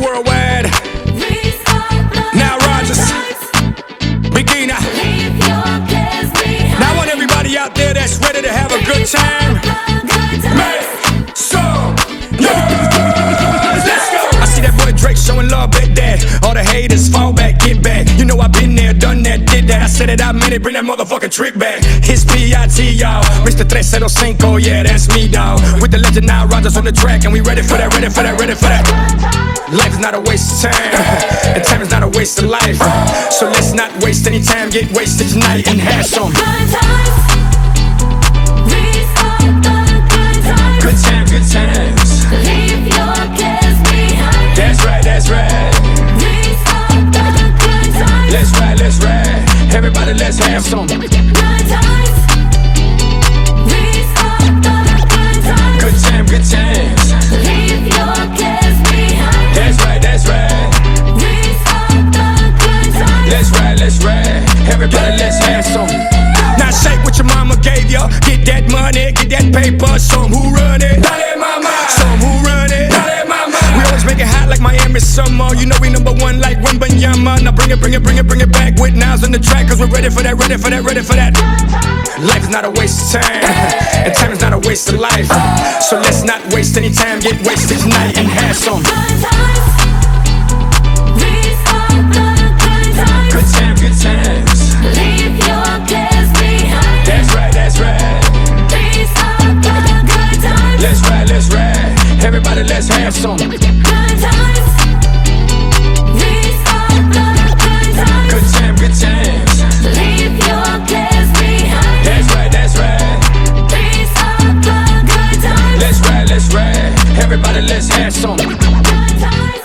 worldwide. Now Rogers, Begina. Now I want everybody out there that's ready to have a good time. Make some noise. Let's go. I see that boy Drake showing love, bet that. All the haters fall back, get back. You know I've been there, done that, did that. I said it, I meant it, bring that motherfucking trick back. It's P.I.T. y'all, Mr. 305, yeah, that's me, dawg. With the legend Nile Rodgers on the track, and we ready for that, ready for that, ready for that. Life is not a waste of time, and time is not a waste of life. So let's not waste any time, get wasted tonight and have some good times. Good times, good times. Leave your cares behind. That's right, that's right. These are the good times. Let's ride, let's ride. Everybody, let's have some Good times. These are the good times. good time, good times. Leave your cares behind. That's right, that's right. These are the good times. Let's ride, let's ride. Everybody, let's have some. Now shake what your mama gave ya. Get that money, get that paper. Some who run it. Dale mama. Some who run it. Dale mama. We always make it hot like Miami summer. You know we number one like Wembanyama. Now bring it, bring it, bring it, bring it back with Niles on the track. Cause we're ready for that, ready for that, ready for that. Life is not a waste of time, and time is not a waste of life. So let's not waste any time, get wasted tonight and have some Good times. These are the good times. good time, good times. Leave your cares behind. That's right, that's right. These are the good times. Let's ride, let's ride. Everybody, let's have some Good times. These are the good times. good time, good times. Leave your cares behind. That's right, that's right. These are the good times. Let's ride, let's ride. Everybody, let's have some Good times.